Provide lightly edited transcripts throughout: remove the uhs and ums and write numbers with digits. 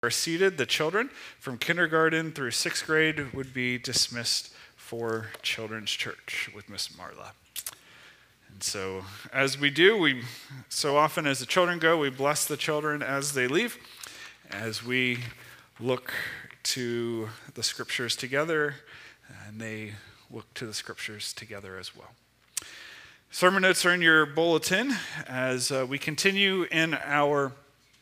Are seated. The children from kindergarten through 6th grade would be dismissed for Children's Church with Miss Marla. And so as we do, so often as the children go, we bless the children as they leave, as we look to the scriptures together, and they look to the scriptures together as well. Sermon notes are in your bulletin as we continue in our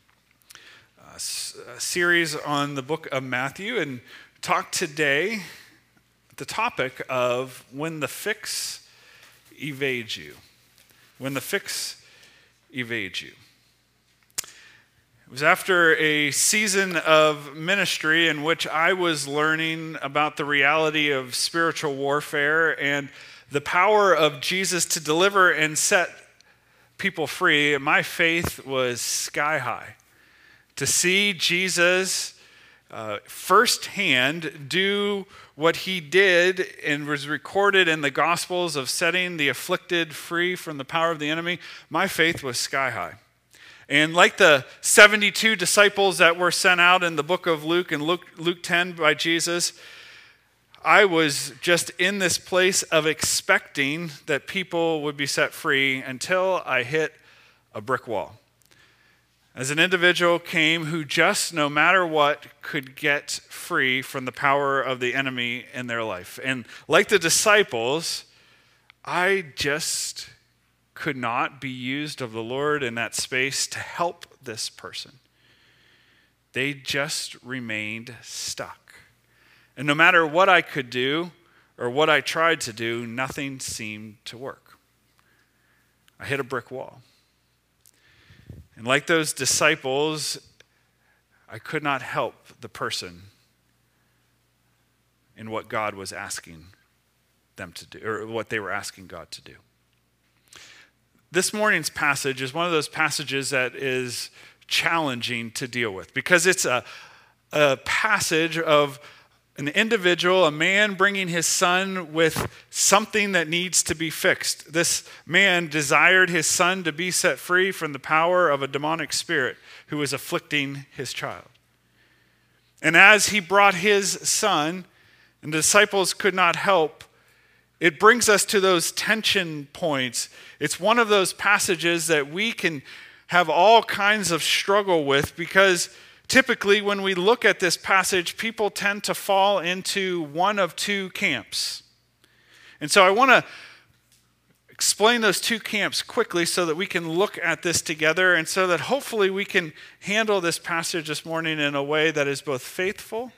series on the book of Matthew and talk today the topic of when the fix evades you. When the fix evades you. It was after a season of ministry in which I was learning about the reality of spiritual warfare and the power of Jesus to deliver and set people free. My faith was sky high. To see Jesus firsthand do what he did and was recorded in the Gospels of setting the afflicted free from the power of the enemy, my faith was sky high. And like the 72 disciples that were sent out in the book of Luke and Luke 10 by Jesus, I was just in this place of expecting that people would be set free until I hit a brick wall. As an individual came who just, no matter what, could get free from the power of the enemy in their life. And like the disciples, I just could not be used of the Lord in that space to help this person. They just remained stuck. And no matter what I could do or what I tried to do, nothing seemed to work. I hit a brick wall. And like those disciples, I could not help the person in what God was asking them to do, or what they were asking God to do. This morning's passage is one of those passages that is challenging to deal with because it's a passage of an individual, a man bringing his son with something that needs to be fixed. This man desired his son to be set free from the power of a demonic spirit who was afflicting his child. And as he brought his son, and the disciples could not help, it brings us to those tension points. It's one of those passages that we can have all kinds of struggle with because typically, when we look at this passage, people tend to fall into one of two camps. And so I want to explain those two camps quickly so that we can look at this together and so that hopefully we can handle this passage this morning in a way that is both faithful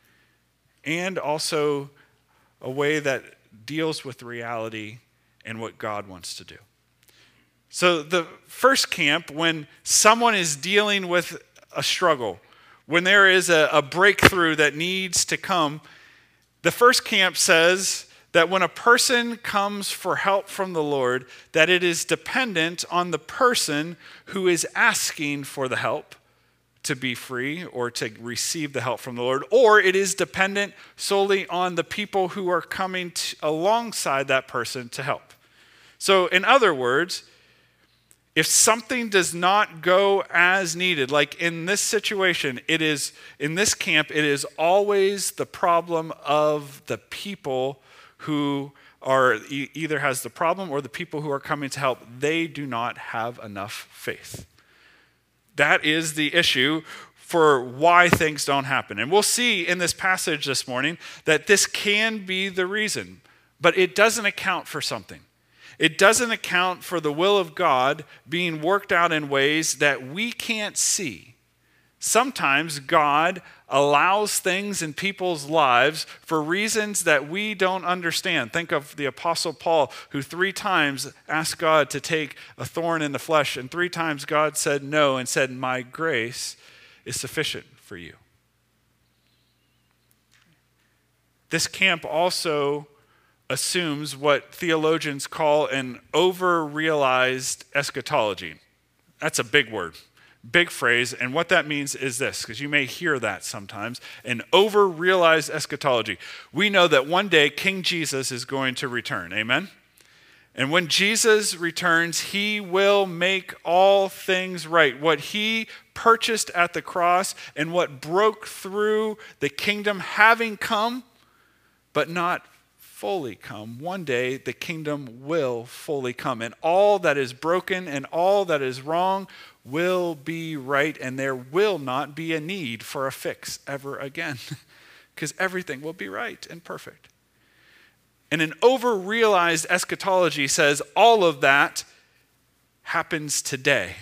and also a way that deals with reality and what God wants to do. So the first camp, when someone is dealing with a struggle, when there is a breakthrough that needs to come, the first camp says that when a person comes for help from the Lord, that it is dependent on the person who is asking for the help to be free or to receive the help from the Lord, or it is dependent solely on the people who are coming alongside that person to help. So in other words, if something does not go as needed, like in this situation, in this camp, it is always the problem of the people who are either has the problem or the people who are coming to help. They do not have enough faith. That is the issue for why things don't happen. And we'll see in this passage this morning that this can be the reason, but it doesn't account for something. It doesn't account for the will of God being worked out in ways that we can't see. Sometimes God allows things in people's lives for reasons that we don't understand. Think of the Apostle Paul, who 3 times asked God to take a thorn in the flesh, and 3 times God said no and said, "My grace is sufficient for you." This camp also assumes what theologians call an over-realized eschatology. That's a big word, big phrase, and what that means is this, because you may hear that sometimes, an over-realized eschatology. We know that one day King Jesus is going to return, amen? And when Jesus returns, he will make all things right. What he purchased at the cross and what broke through the kingdom having come, but not fully come. One day the kingdom will fully come. And all that is broken and all that is wrong will be right. And there will not be a need for a fix ever again. Because everything will be right and perfect. And an over-realized eschatology says all of that happens today.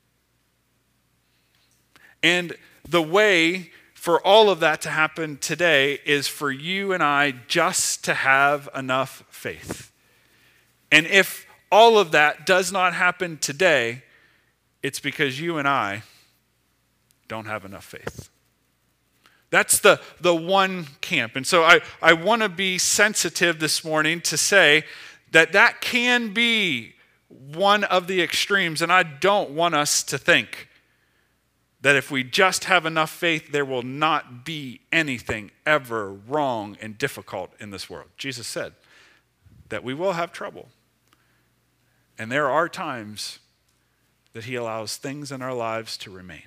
And the way for all of that to happen today is for you and I just to have enough faith. And if all of that does not happen today, it's because you and I don't have enough faith. That's the one camp. And so I want to be sensitive this morning to say that that can be one of the extremes. And I don't want us to think that if we just have enough faith, there will not be anything ever wrong and difficult in this world. Jesus said that we will have trouble. And there are times that he allows things in our lives to remain.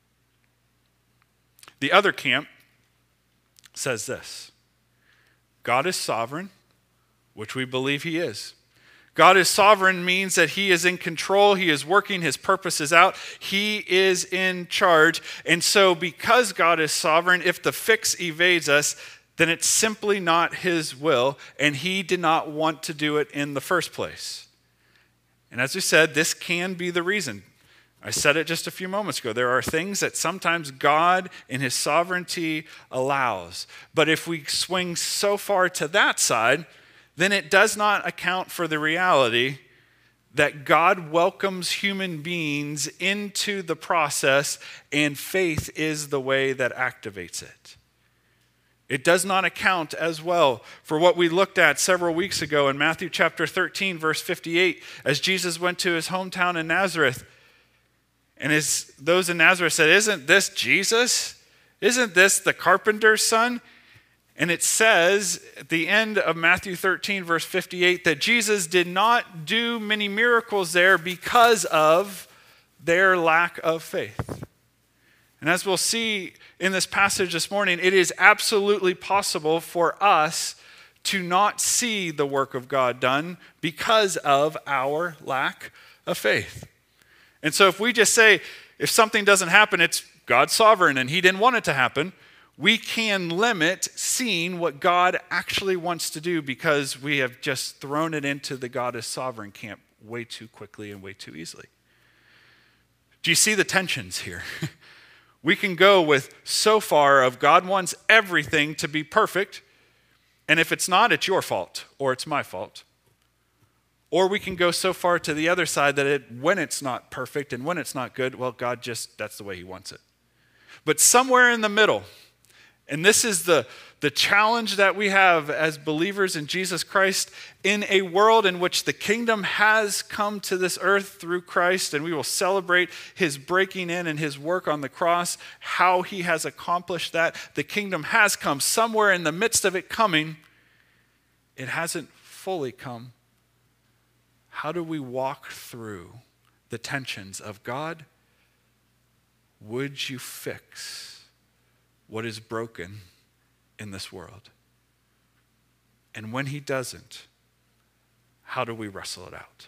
The other camp says this: God is sovereign, which we believe he is. God is sovereign means that he is in control. He is working his purposes out. He is in charge. And so because God is sovereign, if the fix evades us, then it's simply not his will, and he did not want to do it in the first place. And as we said, this can be the reason. I said it just a few moments ago. There are things that sometimes God in his sovereignty allows. But if we swing so far to that side, then it does not account for the reality that God welcomes human beings into the process, and faith is the way that activates it. It does not account as well for what we looked at several weeks ago in Matthew chapter 13, verse 58, as Jesus went to his hometown in Nazareth. And those in Nazareth said, "Isn't this Jesus? Isn't this the carpenter's son?" And it says at the end of Matthew 13, verse 58, that Jesus did not do many miracles there because of their lack of faith. And as we'll see in this passage this morning, it is absolutely possible for us to not see the work of God done because of our lack of faith. And so if we just say, if something doesn't happen, it's God's sovereign and he didn't want it to happen, we can limit seeing what God actually wants to do because we have just thrown it into the God is sovereign camp way too quickly and way too easily. Do you see the tensions here? We can go with so far of God wants everything to be perfect, and if it's not, it's your fault or it's my fault. Or we can go so far to the other side that when it's not perfect and when it's not good, well, God just, that's the way he wants it. But somewhere in the middle, and this is the challenge that we have as believers in Jesus Christ, in a world in which the kingdom has come to this earth through Christ, and we will celebrate his breaking in and his work on the cross, how he has accomplished that. The kingdom has come. Somewhere in the midst of it coming, it hasn't fully come. How do we walk through the tensions of God? Would you fix what is broken in this world? And when he doesn't, how do we wrestle it out?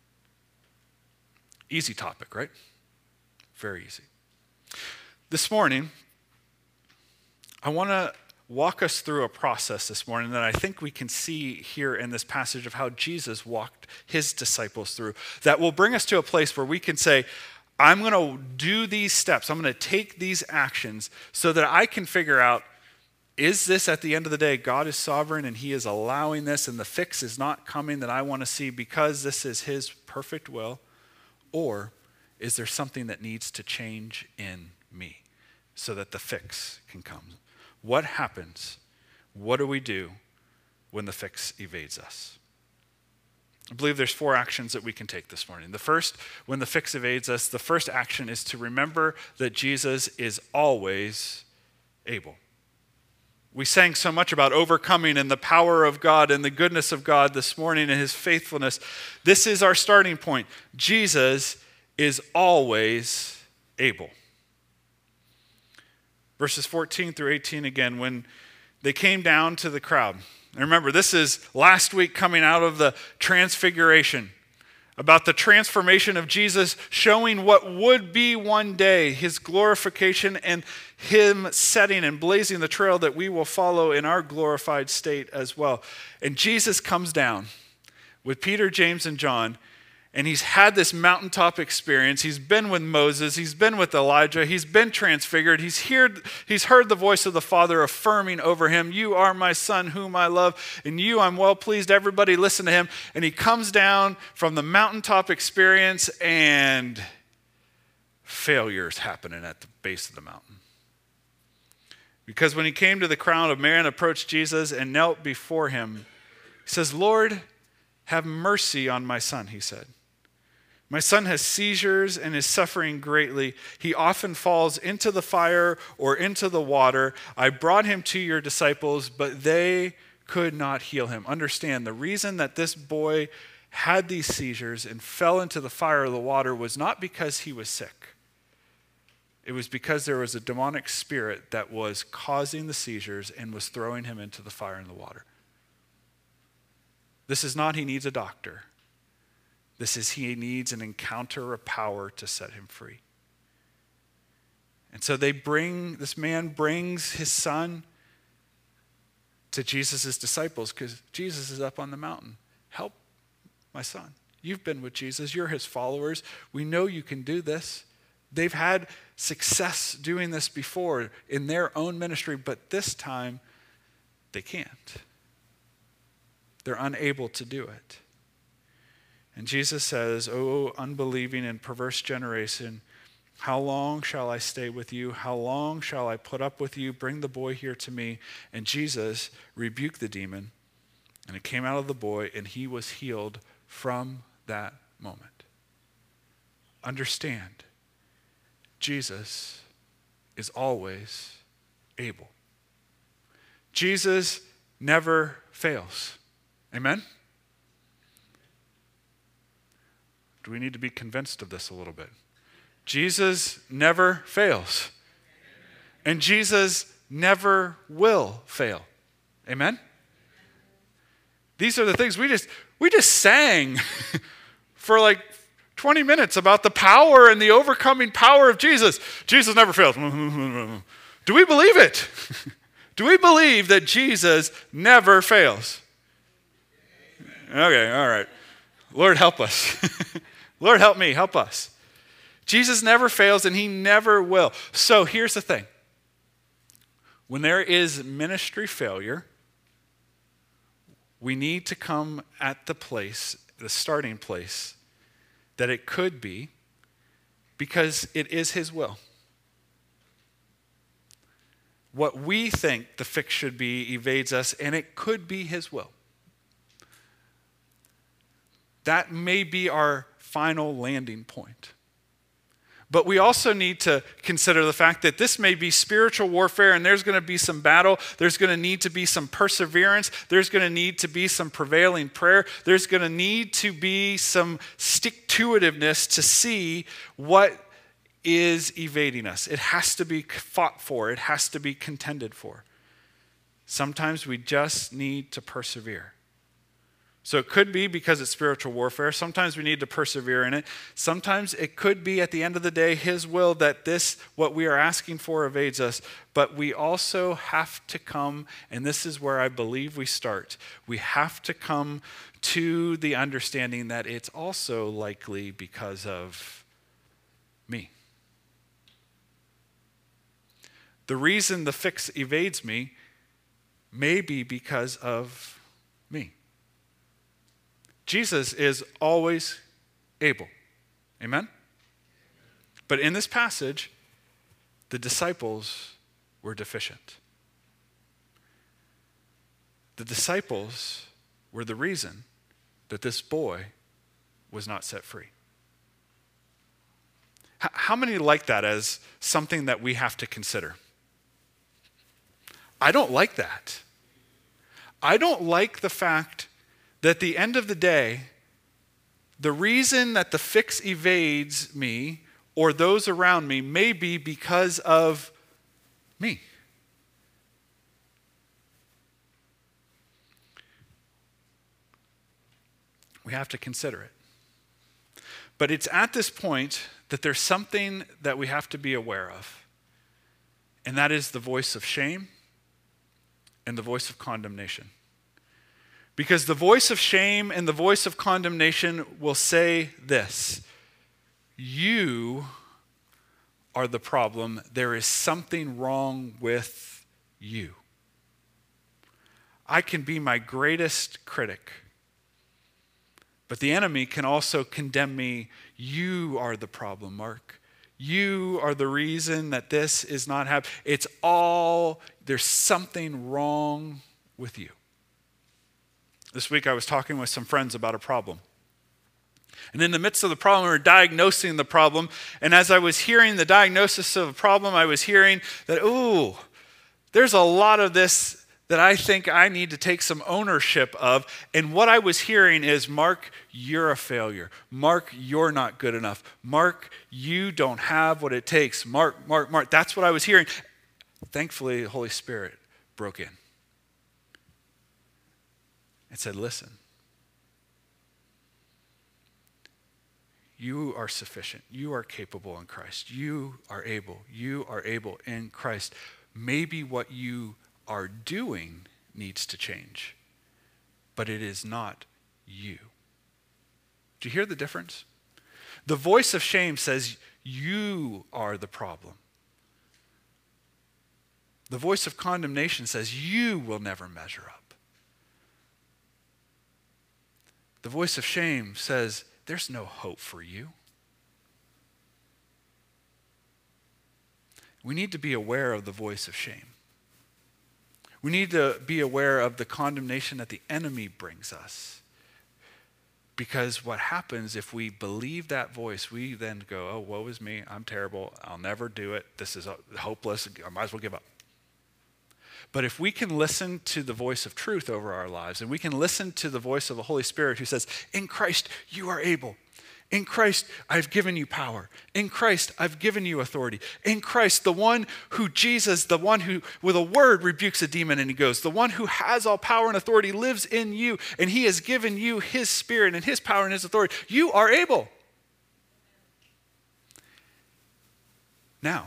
Easy topic, right? Very easy. This morning, I want to walk us through a process this morning that I think we can see here in this passage of how Jesus walked his disciples through, that will bring us to a place where we can say, I'm going to do these steps. I'm going to take these actions so that I can figure out, is this at the end of the day, God is sovereign and he is allowing this and the fix is not coming that I want to see because this is his perfect will? Or is there something that needs to change in me so that the fix can come? What happens? What do we do when the fix evades us? I believe there's 4 actions that we can take this morning. The first, when the fix evades us, the first action is to remember that Jesus is always able. We sang so much about overcoming and the power of God and the goodness of God this morning and his faithfulness. This is our starting point. Jesus is always able. Verses 14 through 18 again, when they came down to the crowd. And remember, this is last week coming out of the transfiguration, about the transformation of Jesus, showing what would be one day, his glorification and him setting and blazing the trail that we will follow in our glorified state as well. And Jesus comes down with Peter, James, and John, and he's had this mountaintop experience. He's been with Moses. He's been with Elijah. He's been transfigured. He's heard the voice of the Father affirming over him, "You are my son whom I love, and you I'm well pleased." Everybody listen to him. And he comes down from the mountaintop experience, and failure's happening at the base of the mountain. Because when he came to the crowd, a man approached Jesus and knelt before him. He says, "Lord, have mercy on my son," he said. "My son has seizures and is suffering greatly. He often falls into the fire or into the water. I brought him to your disciples, but they could not heal him." Understand, the reason that this boy had these seizures and fell into the fire or the water was not because he was sick. It was because there was a demonic spirit that was causing the seizures and was throwing him into the fire and the water. This is not he needs a doctor. This is he needs an encounter of power to set him free. And so this man brings his son to Jesus' disciples because Jesus is up on the mountain. "Help my son. You've been with Jesus. You're his followers. We know you can do this." They've had success doing this before in their own ministry, but this time they can't. They're unable to do it. And Jesus says, "O unbelieving and perverse generation, how long shall I stay with you? How long shall I put up with you? Bring the boy here to me." And Jesus rebuked the demon, and it came out of the boy, and he was healed from that moment. Understand, Jesus is always able. Jesus never fails. Amen? Do we need to be convinced of this a little bit? Jesus never fails. And Jesus never will fail. Amen? These are the things we just sang for like 20 minutes about the power and the overcoming power of Jesus. Jesus never fails. Do we believe it? Do we believe that Jesus never fails? Okay, all right. Lord, help us. Lord, help me, help us. Jesus never fails and he never will. So here's the thing. When there is ministry failure, we need to come at the starting place that it could be because it is his will. What we think the fix should be evades us, and it could be his will. That may be our final landing point. But we also need to consider the fact that this may be spiritual warfare, and there's going to be some battle. There's going to need to be some perseverance. There's going to need to be some prevailing prayer. There's going to need to be some stick-to-itiveness to see what is evading us. It has to be fought for. It has to be contended for. Sometimes we just need to persevere. So it could be because it's spiritual warfare. Sometimes we need to persevere in it. Sometimes it could be at the end of the day his will that what we are asking for evades us. But we also have to come, and this is where I believe we start. We have to come to the understanding that it's also likely because of me. The reason the fix evades me may be because of me. Jesus is always able. Amen? But in this passage, the disciples were deficient. The disciples were the reason that this boy was not set free. How many like that as something that we have to consider? I don't like that. I don't like the fact that at the end of the day, the reason that the fix evades me or those around me may be because of me. We have to consider it. But it's at this point that there's something that we have to be aware of, and that is the voice of shame and the voice of condemnation. Because the voice of shame and the voice of condemnation will say this: you are the problem. There is something wrong with you. I can be my greatest critic, but the enemy can also condemn me. You are the problem, Mark. You are the reason that this is not happening. There's something wrong with you. This week I was talking with some friends about a problem. And in the midst of the problem, we were diagnosing the problem. And as I was hearing the diagnosis of the problem, I was hearing that, there's a lot of this that I think I need to take some ownership of. And what I was hearing is, Mark, you're a failure. Mark, you're not good enough. Mark, you don't have what it takes. Mark. That's what I was hearing. Thankfully, the Holy Spirit broke in and said, listen, you are sufficient. You are capable in Christ. You are able. You are able in Christ. Maybe what you are doing needs to change, but it is not you. Do you hear the difference? The voice of shame says you are the problem. The voice of condemnation says you will never measure up. The voice of shame says there's no hope for you. We need to be aware of the voice of shame. We need to be aware of the condemnation that the enemy brings us. Because what happens if we believe that voice, we then go, oh, woe is me, I'm terrible, I'll never do it, this is hopeless, I might as well give up. But if we can listen to the voice of truth over our lives, and we can listen to the voice of the Holy Spirit who says, in Christ you are able. In Christ, I've given you power. In Christ, I've given you authority. In Christ, the one who Jesus, the one who with a word rebukes a demon and he goes, the one who has all power and authority lives in you, and he has given you his spirit and his power and his authority. You are able. Now,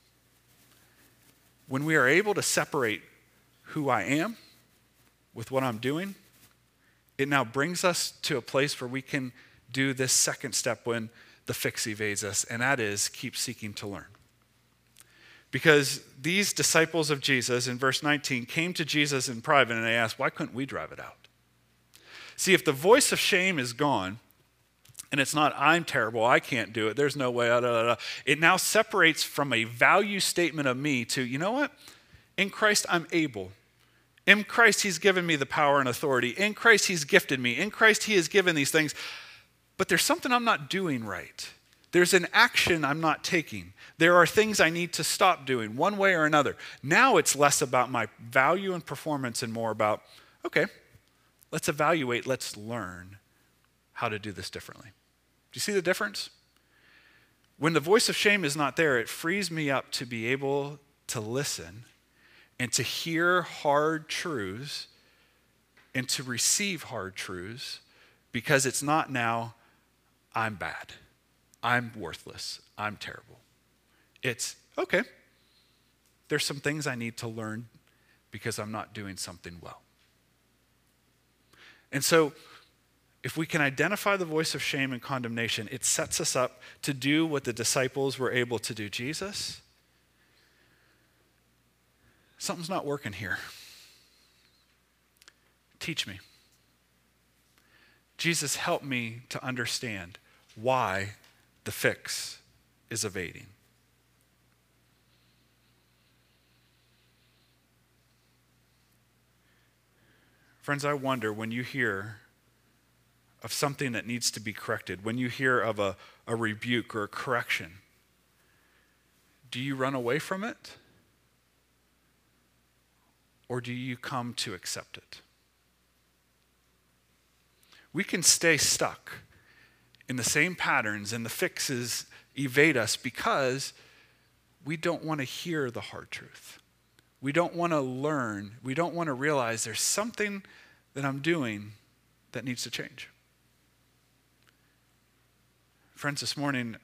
when we are able to separate who I am with what I'm doing, it now brings us to a place where we can do this second step when the fix evades us, and that is keep seeking to learn. Because these disciples of Jesus in verse 19 came to Jesus in private and they asked, why couldn't we drive it out? See, if the voice of shame is gone, and it's not, I'm terrible, I can't do it, there's no way, it now separates from a value statement of me to, you know what? In Christ, I'm able. In Christ, he's given me the power and authority. In Christ, he's gifted me. In Christ, he has given these things. But there's something I'm not doing right. There's an action I'm not taking. There are things I need to stop doing one way or another. Now it's less about my value and performance and more about, okay, let's evaluate, let's learn how to do this differently. Do you see the difference? When the voice of shame is not there, it frees me up to be able to listen and to hear hard truths and to receive hard truths, because it's not now, I'm bad, I'm worthless, I'm terrible. It's, okay, there's some things I need to learn because I'm not doing something well. And so, if we can identify the voice of shame and condemnation, it sets us up to do what the disciples were able to do. Jesus, something's not working here. Teach me. Jesus, help me to understand why the fix is evading. Friends, I wonder when you hear of something that needs to be corrected, when you hear of a rebuke or a correction, do you run away from it? or do you come to accept it? We can stay stuck in the same patterns and the fixes evade us because we don't want to hear the hard truth. We don't want to learn. We don't want to realize there's something that I'm doing that needs to change. Friends, this morning,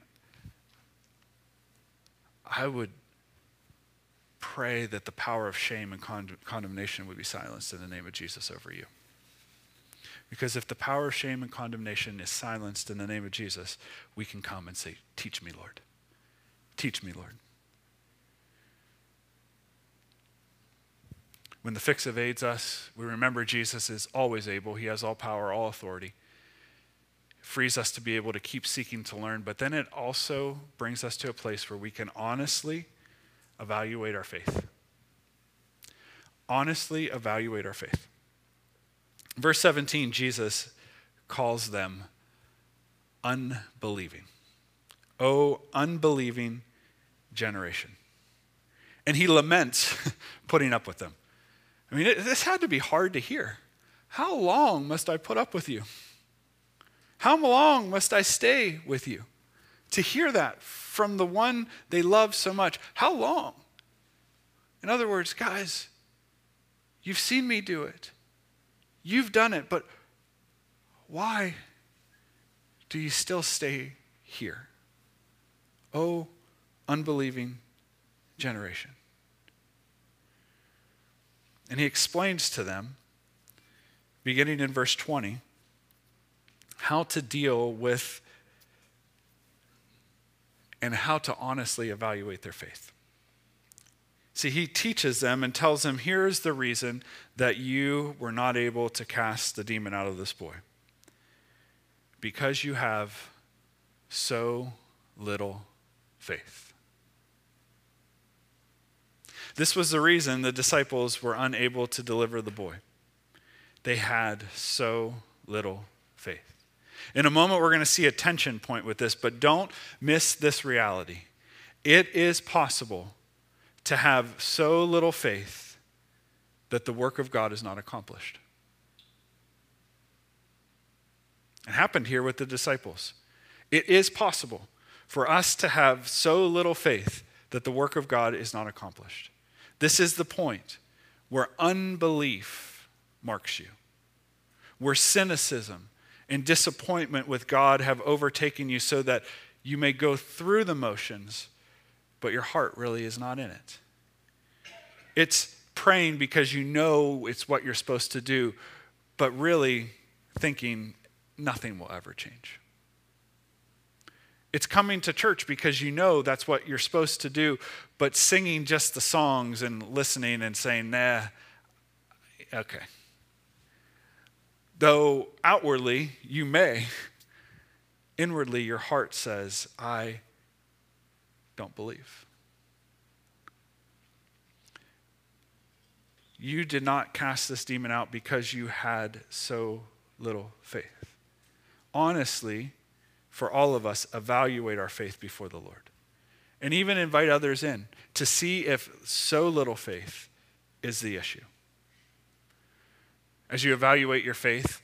I would pray that the power of shame and condemnation would be silenced in the name of Jesus over you. Because if the power of shame and condemnation is silenced in the name of Jesus, we can come and say, teach me, Lord. Teach me, Lord. When the fix evades us, we remember Jesus is always able. He has all power, all authority. It frees us to be able to keep seeking to learn, but then it also brings us to a place where we can honestly evaluate our faith. Honestly evaluate our faith. Verse 17, Jesus calls them unbelieving. Oh, unbelieving generation. And he laments putting up with them. I mean, this had to be hard to hear. How long must I put up with you? How long must I stay with you? To hear that from the one they love so much. How long? In other words, guys, you've seen me do it. You've done it, but why do you still stay here? Oh, unbelieving generation. And he explains to them, beginning in verse 20, how to deal with and how to honestly evaluate their faith. See, he teaches them and tells them, here's the reason that you were not able to cast the demon out of this boy. Because you have so little faith. This was the reason the disciples were unable to deliver the boy. They had so little faith. In a moment, we're going to see a tension point with this, but don't miss this reality. It is possible to have so little faith that the work of God is not accomplished. It happened here with the disciples. It is possible for us to have so little faith that the work of God is not accomplished. This is the point where unbelief marks you, where cynicism and disappointment with God have overtaken you so that you may go through the motions, but your heart really is not in it. It's praying because you know it's what you're supposed to do, but really thinking nothing will ever change. It's coming to church because you know that's what you're supposed to do, but singing just the songs and listening and saying, nah, okay. Though outwardly you may, inwardly your heart says, I don't believe. You did not cast this demon out because you had so little faith. Honestly, for all of us, evaluate our faith before the Lord. And even invite others in to see if so little faith is the issue. As you evaluate your faith,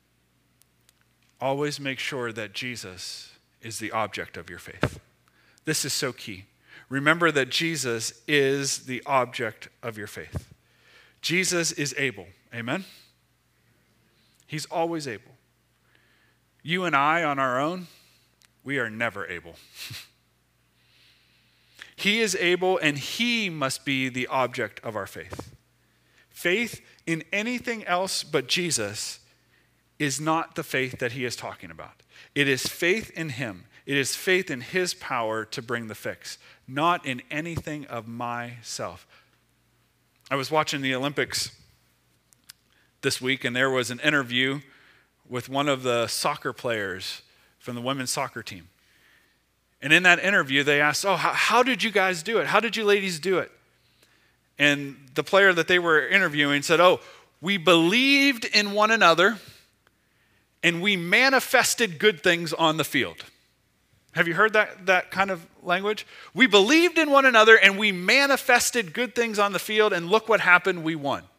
always make sure that Jesus is the object of your faith. This is so key. Remember that Jesus is the object of your faith. Jesus is able. Amen? He's always able. You and I on our own, we are never able. He is able, and he must be the object of our faith. Faith in anything else but Jesus is not the faith that he is talking about. It is faith in him. It is faith in his power to bring the fix, not in anything of myself. I was watching the Olympics this week, and there was an interview with one of the soccer players from the women's soccer team. And in that interview, they asked, how did you guys do it? How did you ladies do it? And the player that they were interviewing said, we believed in one another and we manifested good things on the field. Have you heard that kind of language? We believed in one another and we manifested good things on the field, and look what happened, we won.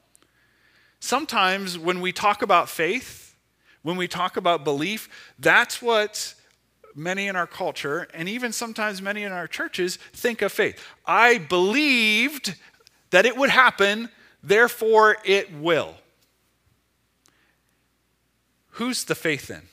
Sometimes when we talk about faith, when we talk about belief, that's what many in our culture, and even sometimes many in our churches, think of faith. I believed that it would happen, therefore it will. Who's the faith in?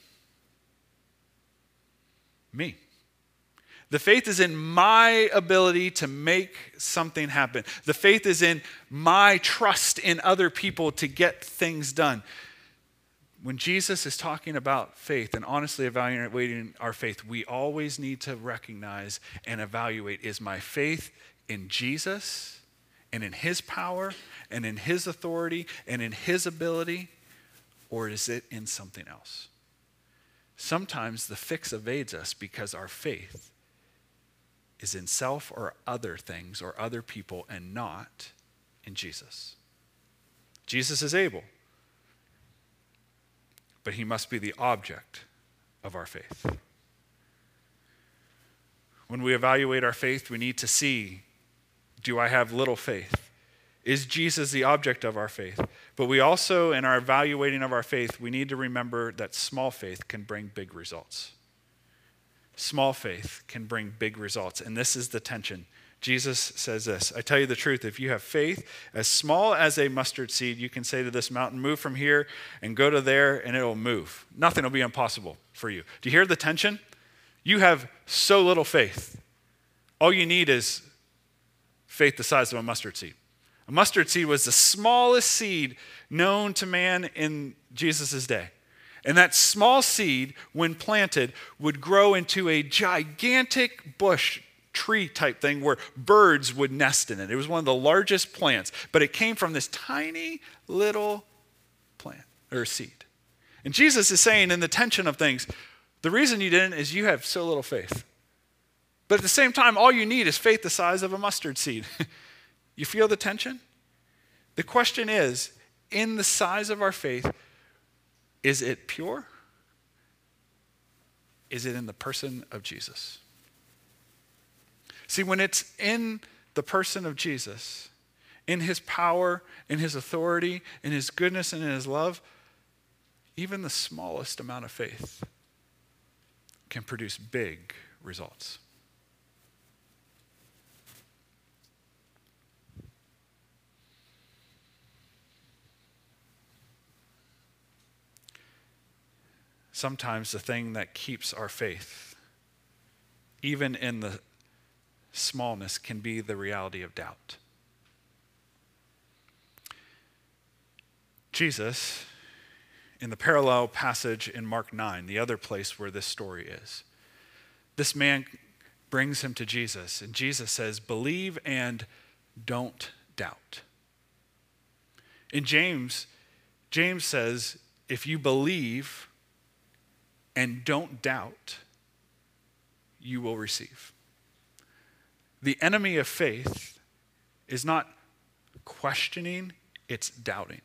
Me. The faith is in my ability to make something happen. The faith is in my trust in other people to get things done. When Jesus is talking about faith and honestly evaluating our faith, we always need to recognize and evaluate, is my faith in Jesus and in his power and in his authority and in his ability, or is it in something else? Sometimes the fix evades us because our faith is in self or other things or other people and not in Jesus. Jesus is able, but he must be the object of our faith. When we evaluate our faith, we need to see, do I have little faith? Is Jesus the object of our faith? But we also, in our evaluating of our faith, we need to remember that small faith can bring big results. Small faith can bring big results. And this is the tension. Jesus says this, I tell you the truth, if you have faith as small as a mustard seed, you can say to this mountain, move from here and go to there, and it'll move. Nothing will be impossible for you. Do you hear the tension? You have so little faith. All you need is faith the size of a mustard seed. A mustard seed was the smallest seed known to man in Jesus' day. And that small seed, when planted, would grow into a gigantic bush, tree type thing where birds would nest in it. It was one of the largest plants, but it came from this tiny little plant or seed. And Jesus is saying in the tension of things, the reason you didn't is you have so little faith. But at the same time, all you need is faith the size of a mustard seed. You feel the tension? The question is, in the size of our faith, is it pure? Is it in the person of Jesus? See, when it's in the person of Jesus, in his power, in his authority, in his goodness, and in his love, even the smallest amount of faith can produce big results. Sometimes the thing that keeps our faith, even in the smallness, can be the reality of doubt. Jesus, in the parallel passage in Mark 9, the other place where this story is, this man brings him to Jesus, and Jesus says, believe and don't doubt. In James says, if you believe and don't doubt, you will receive. The enemy of faith is not questioning, it's doubting.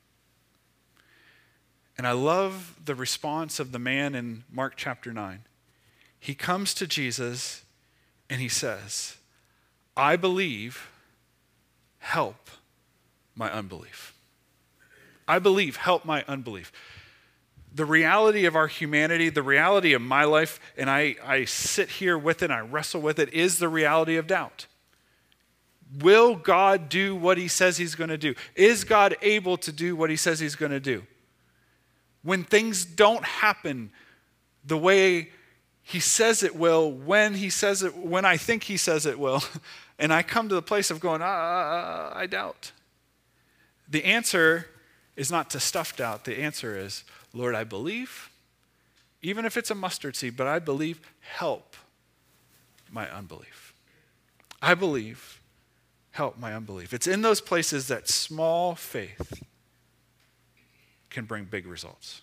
And I love the response of the man in Mark chapter 9. He comes to Jesus and he says, I believe, help my unbelief. I believe, help my unbelief. The reality of our humanity, the reality of my life, and I sit here with it, and I wrestle with it, is the reality of doubt. Will God do what he says he's going to do? Is God able to do what he says he's going to do? When things don't happen the way he says it will, when he says it, when I think he says it will, and I come to the place of going, I doubt. The answer is not to stuff doubt. The answer is, Lord, I believe, even if it's a mustard seed, but I believe, help my unbelief. I believe, help my unbelief. It's in those places that small faith can bring big results.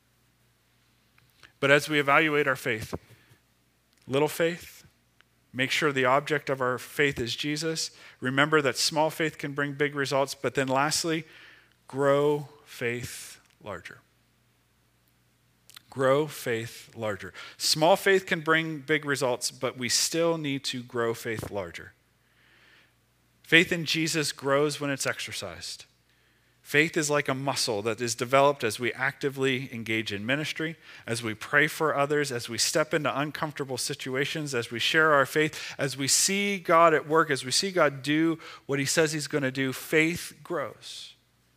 But as we evaluate our faith, little faith, make sure the object of our faith is Jesus. Remember that small faith can bring big results. But then lastly, grow faith larger. Grow faith larger. Small faith can bring big results, but we still need to grow faith larger. Faith in Jesus grows when it's exercised. Faith is like a muscle that is developed as we actively engage in ministry, as we pray for others, as we step into uncomfortable situations, as we share our faith, as we see God at work, as we see God do what he says he's going to do. Faith grows.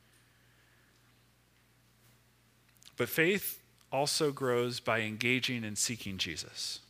But faith also grows by engaging and seeking Jesus.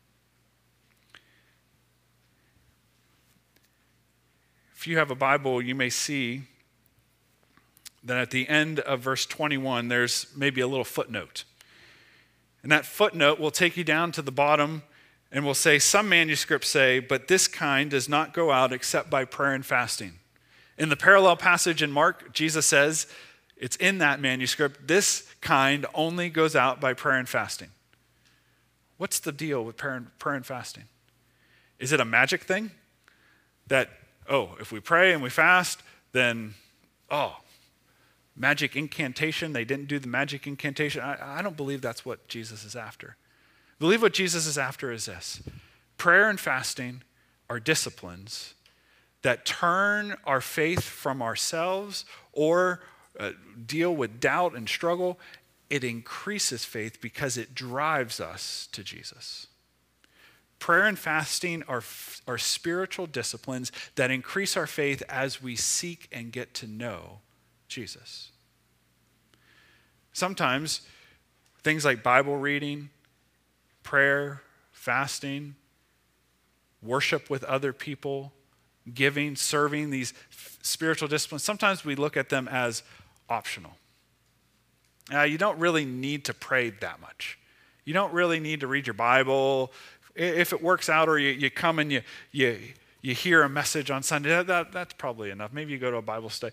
If you have a Bible, you may see that at the end of verse 21, there's maybe a little footnote. And that footnote will take you down to the bottom and will say, some manuscripts say, but this kind does not go out except by prayer and fasting. In the parallel passage in Mark, Jesus says, it's in that manuscript, this kind only goes out by prayer and fasting. What's the deal with prayer and fasting? Is it a magic thing? That, if we pray and we fast, then, magic incantation, they didn't do the magic incantation. I don't believe that's what Jesus is after. I believe what Jesus is after is this. Prayer and fasting are disciplines that turn our faith from ourselves or deal with doubt and struggle. It increases faith because it drives us to Jesus. Prayer and fasting are spiritual disciplines that increase our faith as we seek and get to know Jesus. Sometimes things like Bible reading, prayer, fasting, worship with other people, giving, serving, these spiritual disciplines, sometimes we look at them as optional. You don't really need to pray that much. You don't really need to read your Bible. If it works out, or you come and you hear a message on Sunday, that's probably enough. Maybe you go to a Bible study.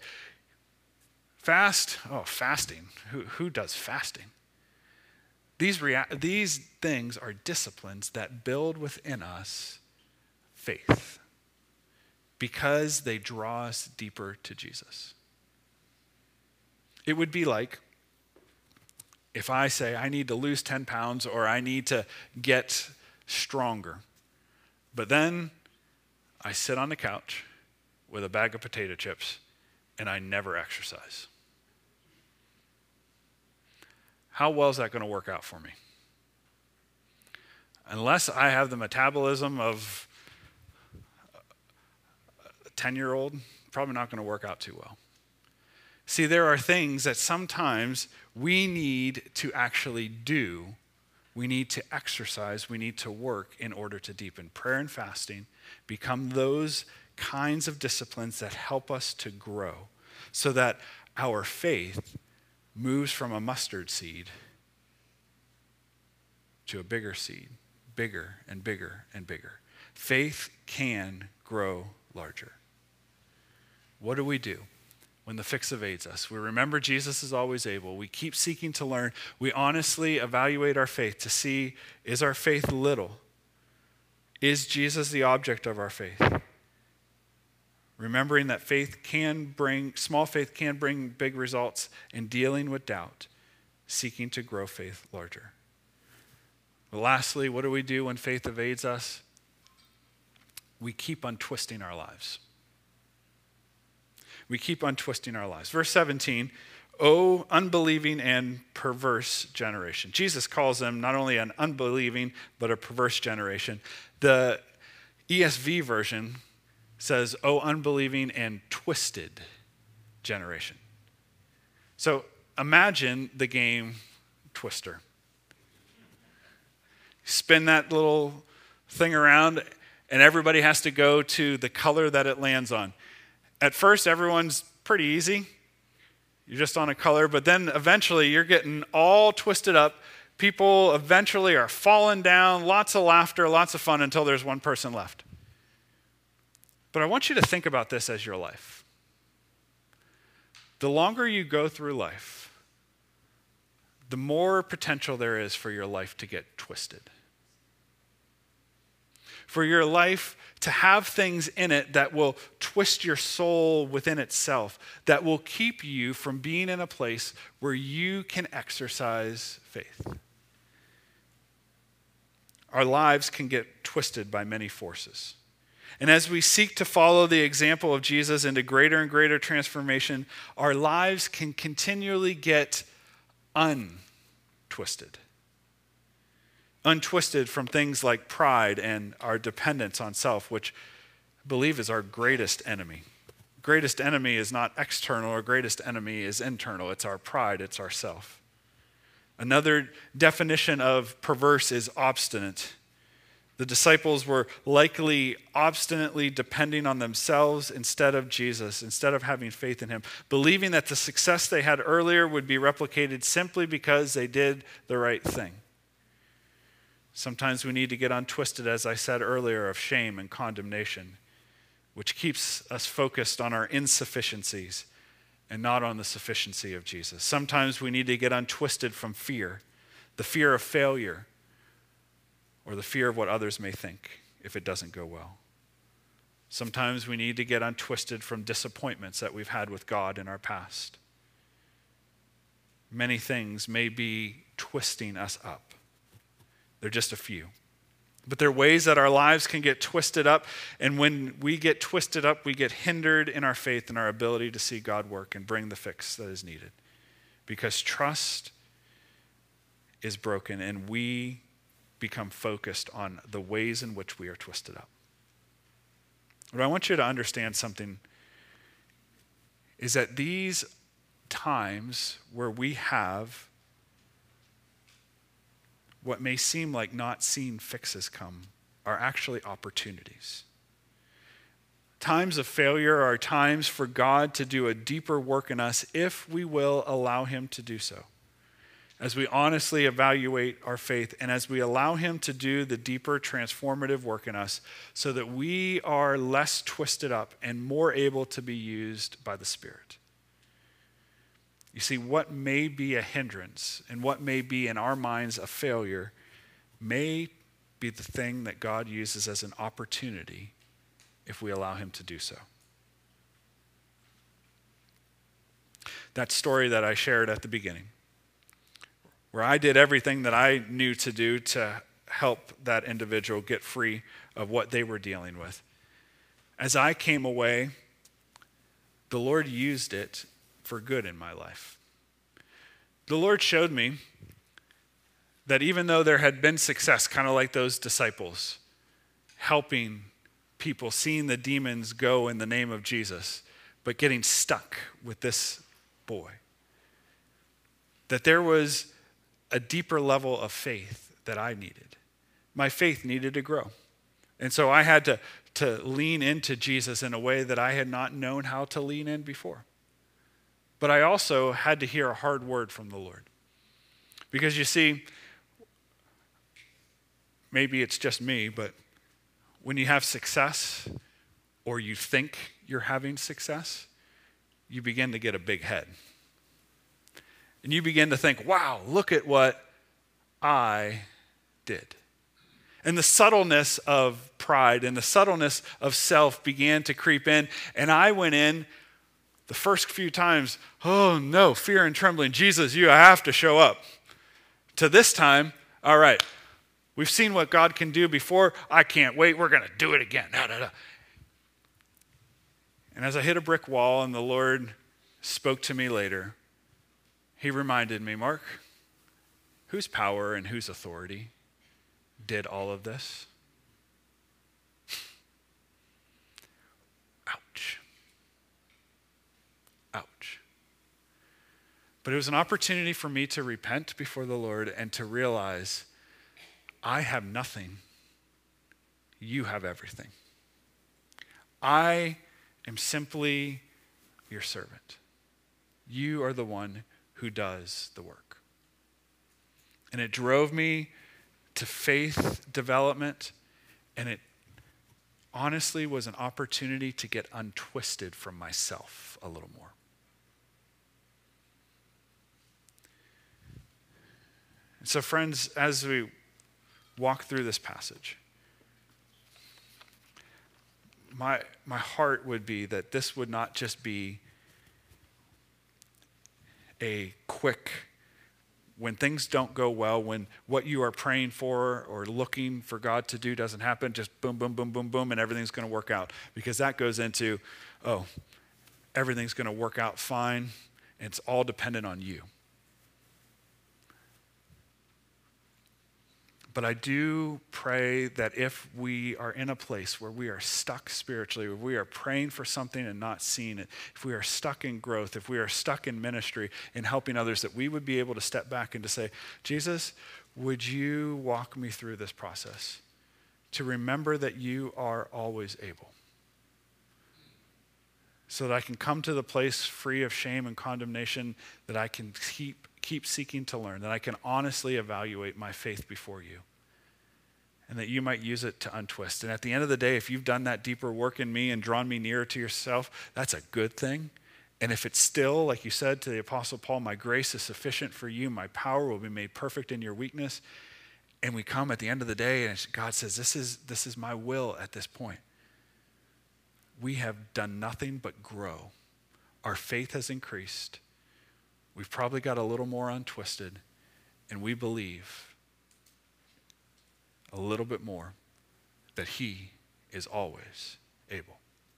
Fasting. Who does fasting? These things are disciplines that build within us faith because they draw us deeper to Jesus. It would be like if I say I need to lose 10 pounds or I need to get stronger, but then I sit on the couch with a bag of potato chips and I never exercise. How well is that going to work out for me? Unless I have the metabolism of a 10-year-old, probably not going to work out too well. See, there are things that sometimes we need to actually do. We need to exercise. We need to work in order to deepen. Prayer and fasting become those kinds of disciplines that help us to grow so that our faith moves from a mustard seed to a bigger seed, bigger and bigger and bigger. Faith can grow larger. What do we do when the fix evades us? We remember Jesus is always able. We keep seeking to learn. We honestly evaluate our faith to see, is our faith little? Is Jesus the object of our faith? Remembering that small faith can bring big results in dealing with doubt, seeking to grow faith larger. But lastly, what do we do when faith evades us? We keep on twisting our lives. We keep on twisting our lives. Verse 17, O unbelieving and perverse generation. Jesus calls them not only an unbelieving, but a perverse generation. The ESV version says, O unbelieving and twisted generation. So imagine the game Twister. Spin that little thing around, and everybody has to go to the color that it lands on. At first, everyone's pretty easy. You're just on a color, but then eventually you're getting all twisted up. People eventually are falling down, lots of laughter, lots of fun until there's one person left. But I want you to think about this as your life. The longer you go through life, the more potential there is for your life to get twisted. For your life to have things in it that will twist your soul within itself, that will keep you from being in a place where you can exercise faith. Our lives can get twisted by many forces. And as we seek to follow the example of Jesus into greater and greater transformation, our lives can continually get untwisted. Untwisted from things like pride and our dependence on self, which I believe is our greatest enemy. Greatest enemy is not external, our greatest enemy is internal. It's our pride, it's our self. Another definition of perverse is obstinate. The disciples were likely obstinately depending on themselves instead of Jesus, instead of having faith in him, believing that the success they had earlier would be replicated simply because they did the right thing. Sometimes we need to get untwisted, as I said earlier, of shame and condemnation, which keeps us focused on our insufficiencies and not on the sufficiency of Jesus. Sometimes we need to get untwisted from fear, the fear of failure, or the fear of what others may think if it doesn't go well. Sometimes we need to get untwisted from disappointments that we've had with God in our past. Many things may be twisting us up. They're just a few. But there are ways that our lives can get twisted up, and when we get twisted up, we get hindered in our faith and our ability to see God work and bring the fix that is needed. Because trust is broken, and we become focused on the ways in which we are twisted up. But I want you to understand something, is that these times where we have what may seem like not seen fixes come are actually opportunities. Times of failure are times for God to do a deeper work in us if we will allow him to do so. As we honestly evaluate our faith and as we allow him to do the deeper transformative work in us so that we are less twisted up and more able to be used by the Spirit. You see, what may be a hindrance and what may be in our minds a failure may be the thing that God uses as an opportunity if we allow him to do so. That story that I shared at the beginning, where I did everything that I knew to do to help that individual get free of what they were dealing with. As I came away, the Lord used it for good in my life. The Lord showed me that even though there had been success, kind of like those disciples, helping people, seeing the demons go in the name of Jesus, but getting stuck with this boy, that there was a deeper level of faith that I needed. My faith needed to grow. And so I had to lean into Jesus in a way that I had not known how to lean in before. But I also had to hear a hard word from the Lord. Because you see, maybe it's just me, but when you have success or you think you're having success, you begin to get a big head. And you begin to think, wow, look at what I did. And the subtleness of pride and the subtleness of self began to creep in. And I went in the first few times, oh no, fear and trembling. Jesus, you have to show up. To this time, all right, we've seen what God can do before. I can't wait. We're going to do it again. And as I hit a brick wall and the Lord spoke to me later, he reminded me, Mark, whose power and whose authority did all of this? Ouch. Ouch. But it was an opportunity for me to repent before the Lord and to realize I have nothing. You have everything. I am simply your servant. You are the one who does the work. And it drove me to faith development, and it honestly was an opportunity to get untwisted from myself a little more. And so friends, as we walk through this passage, my heart would be that this would not just be a quick when things don't go well, when what you are praying for or looking for God to do doesn't happen, just boom, boom, boom, boom, boom, and everything's going to work out. Because that goes into, oh, everything's going to work out fine, and it's all dependent on you. But I do pray that if we are in a place where we are stuck spiritually, where we are praying for something and not seeing it, if we are stuck in growth, if we are stuck in ministry and helping others, that we would be able to step back and to say, Jesus, would you walk me through this process? To remember that you are always able. So that I can come to the place free of shame and condemnation, that I can keep seeking to learn, that I can honestly evaluate my faith before you, and that you might use it to untwist. And at the end of the day, if you've done that deeper work in me and drawn me nearer to yourself, that's a good thing. And if it's still, like you said to the Apostle Paul, my grace is sufficient for you, my power will be made perfect in your weakness, and we come at the end of the day and God says, this is my will at this point. We have done nothing but grow. Our faith has increased. We've probably got a little more untwisted, and we believe a little bit more that he is always able.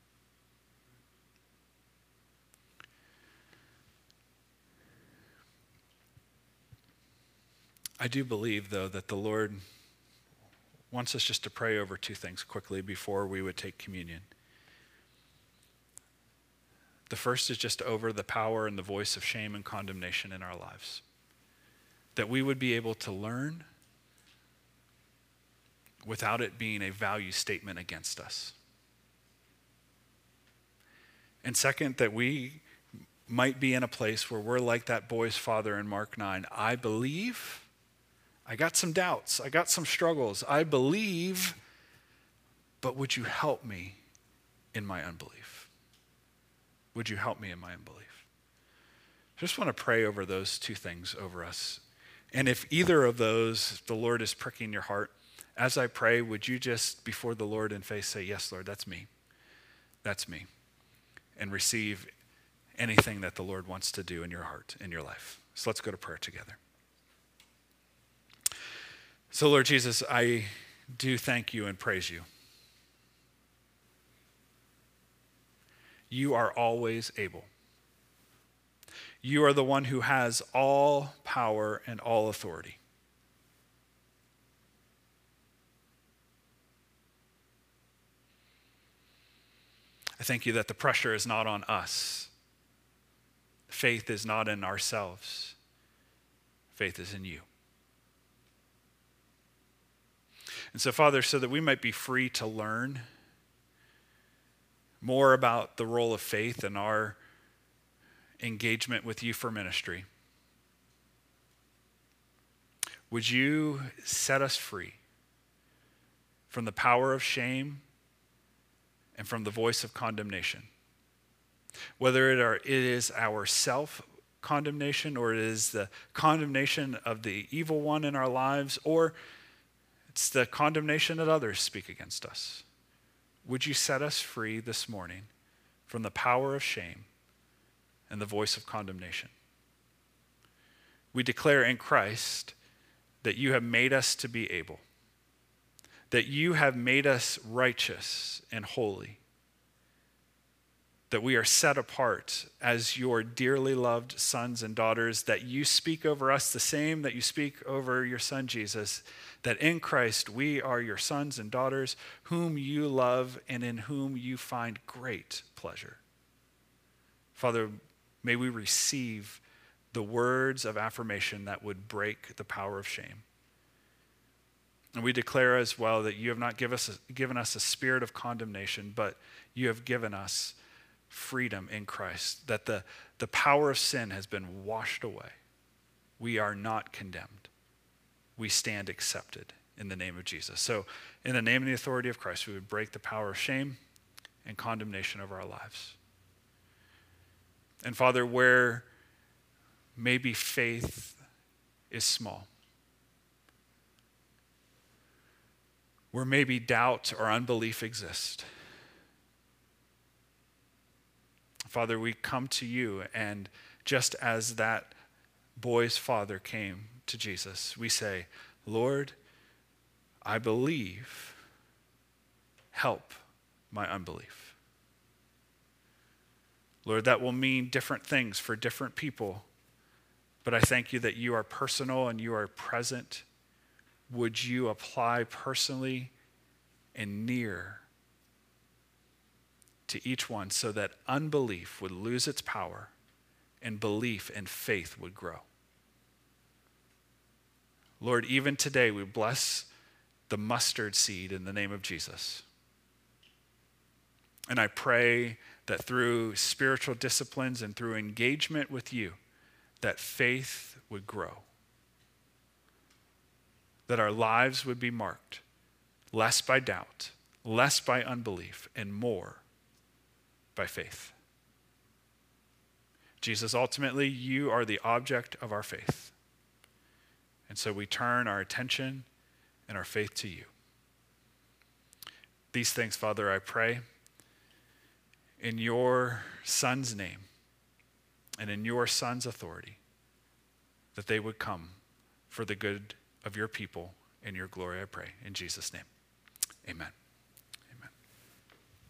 I do believe, though, that the Lord wants us just to pray over two things quickly before we would take communion. The first is just over the power and the voice of shame and condemnation in our lives. That we would be able to learn without it being a value statement against us. And second, that we might be in a place where we're like that boy's father in Mark 9. I believe, I got some doubts, I got some struggles, I believe, but would you help me in my unbelief? Would you help me in my unbelief? I just want to pray over those two things over us. And if either of those, the Lord is pricking your heart, as I pray, would you just, before the Lord in faith, say, yes, Lord, that's me. That's me. And receive anything that the Lord wants to do in your heart, in your life. So let's go to prayer together. So Lord Jesus, I do thank you and praise you. You are always able. You are the one who has all power and all authority. I thank you that the pressure is not on us. Faith is not in ourselves. Faith is in you. And so, Father, so that we might be free to learn more about the role of faith and our engagement with you for ministry, would you set us free from the power of shame and from the voice of condemnation? Whether it is our self-condemnation or it is the condemnation of the evil one in our lives, or it's the condemnation that others speak against us. Would you set us free this morning from the power of shame and the voice of condemnation? We declare in Christ that you have made us to be able, that you have made us righteous and holy, that we are set apart as your dearly loved sons and daughters, that you speak over us the same that you speak over your son Jesus, that in Christ we are your sons and daughters whom you love and in whom you find great pleasure. Father, may we receive the words of affirmation that would break the power of shame. And we declare as well that you have not given us a spirit of condemnation, but you have given us freedom in Christ, that the power of sin has been washed away. We are not condemned. We stand accepted in the name of Jesus. So in the name and the authority of Christ, we would break the power of shame and condemnation over our lives. And Father, where maybe faith is small, where maybe doubt or unbelief exist, Father, we come to you, and just as that boy's father came to Jesus, we say, Lord, I believe, help my unbelief. Lord, that will mean different things for different people, but I thank you that you are personal and you are present. Would you apply personally and near to each one so that unbelief would lose its power and belief and faith would grow? Lord, even today we bless the mustard seed in the name of Jesus. And I pray that through spiritual disciplines and through engagement with you, that faith would grow. That our lives would be marked less by doubt, less by unbelief, and more by faith. Jesus, ultimately, you are the object of our faith. And so we turn our attention and our faith to you. These things, Father, I pray in your Son's name and in your Son's authority, that they would come for the good of your people and your glory, I pray. In Jesus' name, amen.